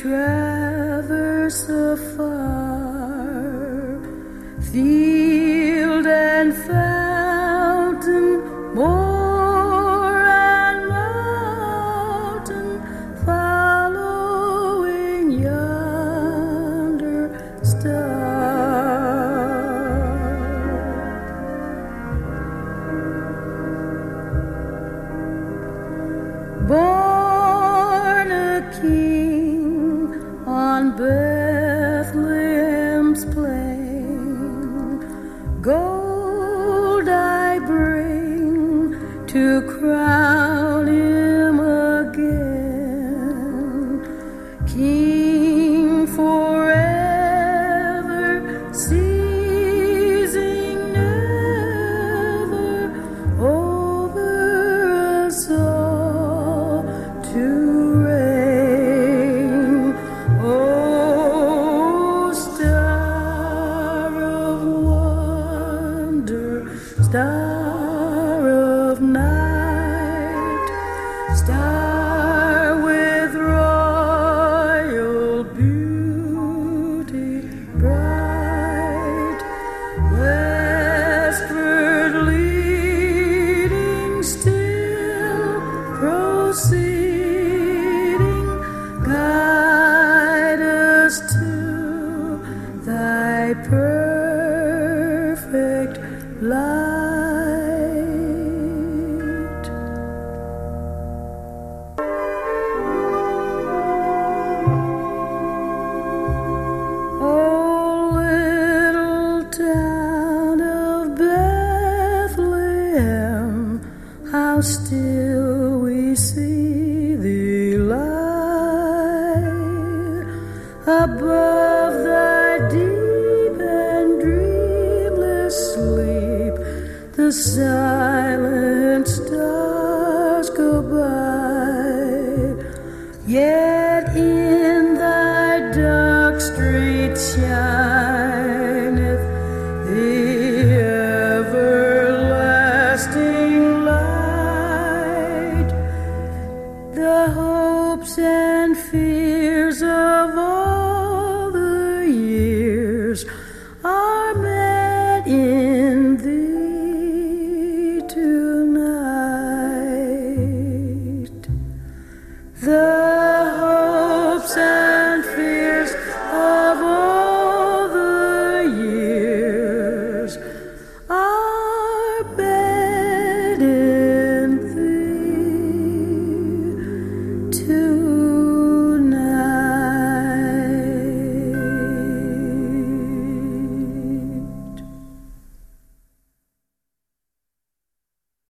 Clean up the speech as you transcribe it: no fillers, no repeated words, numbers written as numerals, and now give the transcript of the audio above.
traverse afar, field and fountain, moor and mountain, following yonder star. Born a king on Bethlehem's plain, gold I bring to crown him again, king forever, ceasing never, over us all to reign. Oh, star of wonder, star of night, star with royal beauty bright, westward leading, still proceeding, guide us to thy perfect light. Oh, little town of Bethlehem, how still we see thee lie above thy deep and dreamless sleep. The silent stars go by, yet in thy dark street shineth the everlasting light. The hopes and fears of all the years are met in thee tonight. The